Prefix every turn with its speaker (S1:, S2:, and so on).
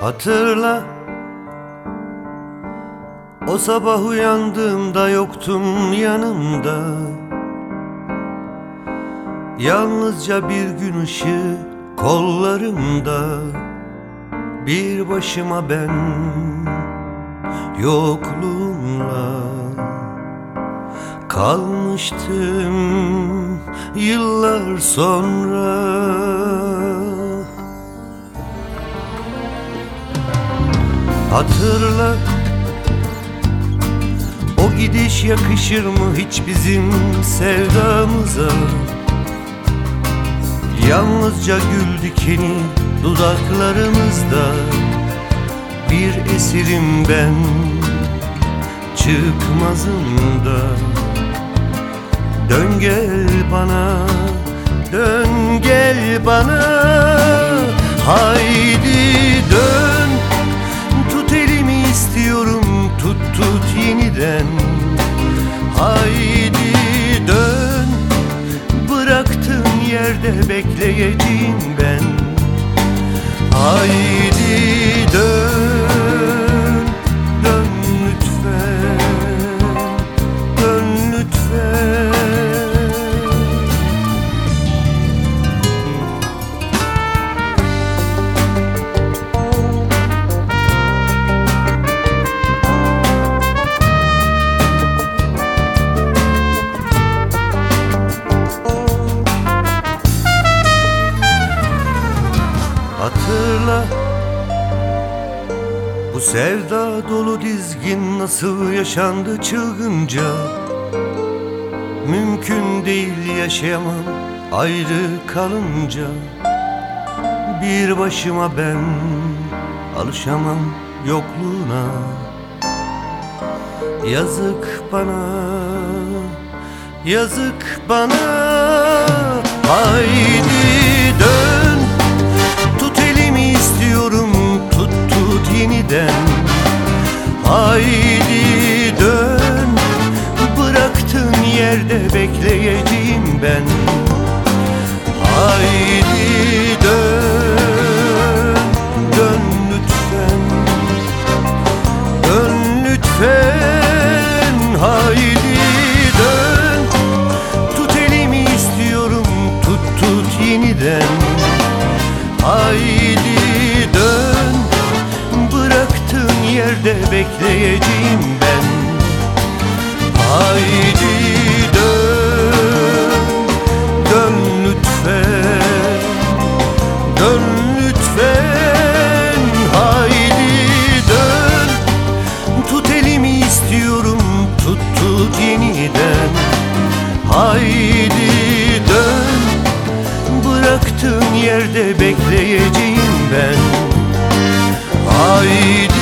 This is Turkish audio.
S1: Hatırla, o sabah uyandığımda yoktun yanımda. Yalnızca bir gün ışığı kollarımda. Bir başıma ben yokluğunla kalmıştım yıllar sonra. Hatırla, o gidiş yakışır mı hiç bizim sevdamıza? Yalnızca gül dikeni dudaklarımızda. Bir esirim ben çıkmazımda. Dön gel bana, dön gel bana. Haydi dön, tut elimi istiyorum, tut yeniden. Haydi dön, bıraktığın yerde bekleyeceğim ben. Haydi dön, dön lütfen, dön lütfen. Hatırla, bu sevda dolu dizgin nasıl yaşandı çılgınca. Mümkün değil yaşayamam ayrı kalınca. Bir başıma ben alışamam yokluğuna. Yazık bana, yazık bana. Haydi dön, tut elimi istiyorum, tut yeniden. Haydi dön, bıraktığın yerde bekleyeceğim ben. Haydi dön, dön lütfen, dön lütfen. Haydi dön, tut elimi istiyorum, tut yeniden. Haydi dön, bıraktığın yerde bekleyeceğim ben. Haydi dön, dön lütfen, dön lütfen. Haydi dön, tut elimi istiyorum, tut yeniden. Haydi dön, bıraktığın yerde bekleyeceğim ben. Haydi